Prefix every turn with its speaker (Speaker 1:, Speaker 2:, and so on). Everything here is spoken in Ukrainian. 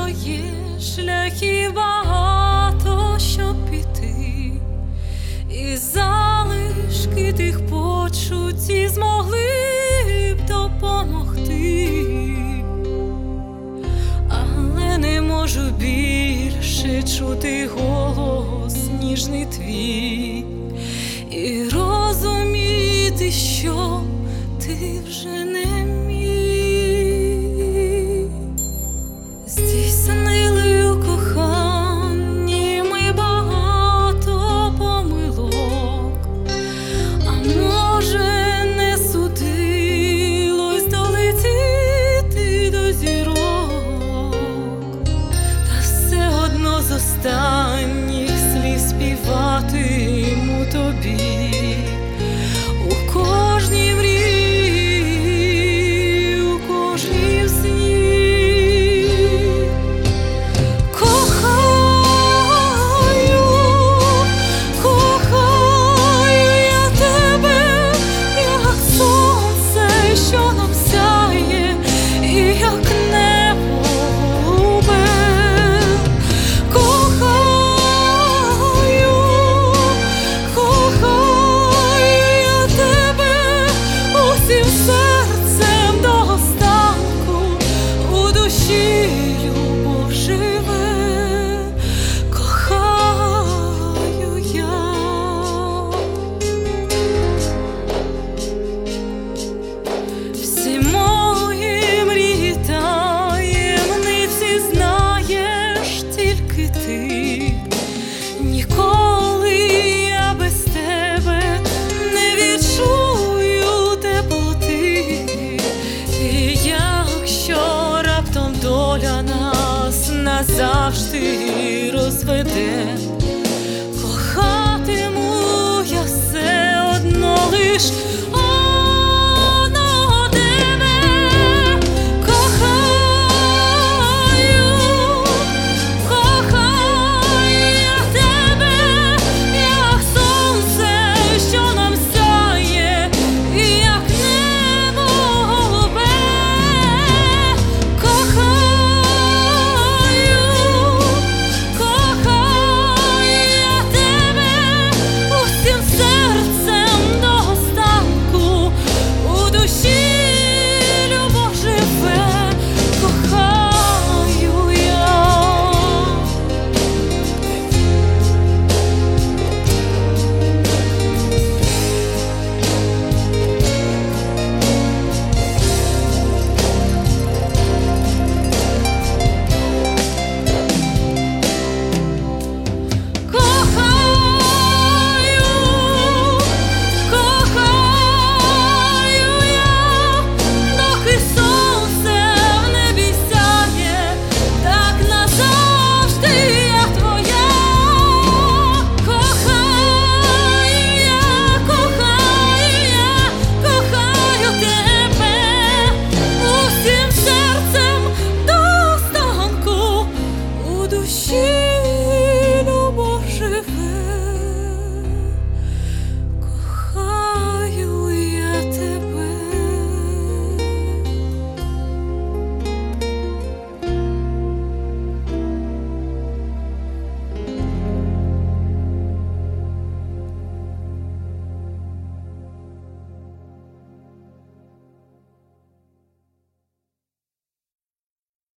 Speaker 1: є шляхів багато, щоб піти, і залишки тих почуттів змогли б допомогти, але не можу більше чути голос ніжний твій і розуміти, що ти вже не мій. Здійснили у коханні ми багато помилок, а може не судилось долетіти до зірок, та все одно з останніх слів співатиму тобі. У кожній мрії, у кожній сні кохаю, кохаю я тебе, як сонце, що нам сяє, і як небо голубе. Кохаю, кохаю я тебе усім серцем до останку, у душі любов живе, кохаю я. Всі мої мрії таємниці знаєш тільки ти. Ніколи я без тебе не відчую теплоти. І якщо раптом доля нас назавжди розведе, кохатиму я все одно лиш